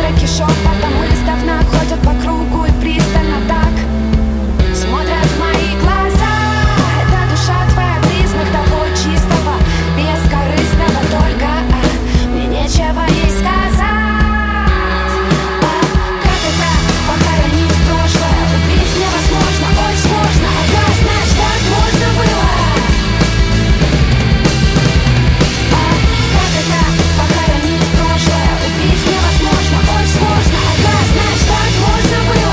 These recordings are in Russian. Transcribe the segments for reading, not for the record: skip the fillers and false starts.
Призраки шепотом издавна ходят по кругу и пристально так смотрят в мои глаза. Это душа твоя, признак того чистого, бескорыстного, только мне нечего ей сказать. Как это похоронить прошлое? Убить невозможно, ой, сложно. А я, знаешь, так можно было. Как это похоронить прошлое? Убить невозможно, ой, сложно. А я, знаешь, так можно было.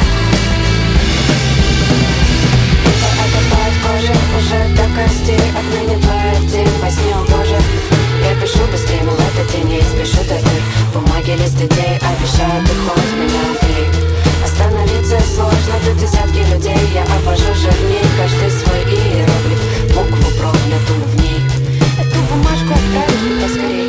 Это под кожей уже до костей. Отныне твой день во сне угожен. Я пишу быстрее, но в этот день я спешу до дыр. Бумаги, лист идей обещают уход меня в ней. Остановиться сложно, тут десятки людей. Я обвожу жирней каждый свой иероглиф, букву проклятую в ней. Эту бумажку отправишь мне поскорей.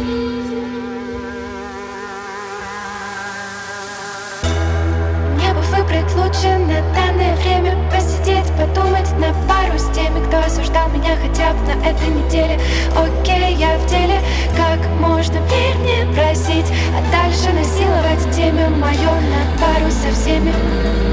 Мне бы выбрать лучше на данное время, посидеть, подумать на пару с теми, кто осуждал меня хотя бы на этой неделе. Окей, я в деле, как можно верь мне просить, а дальше насиловать темя мою на пару со всеми.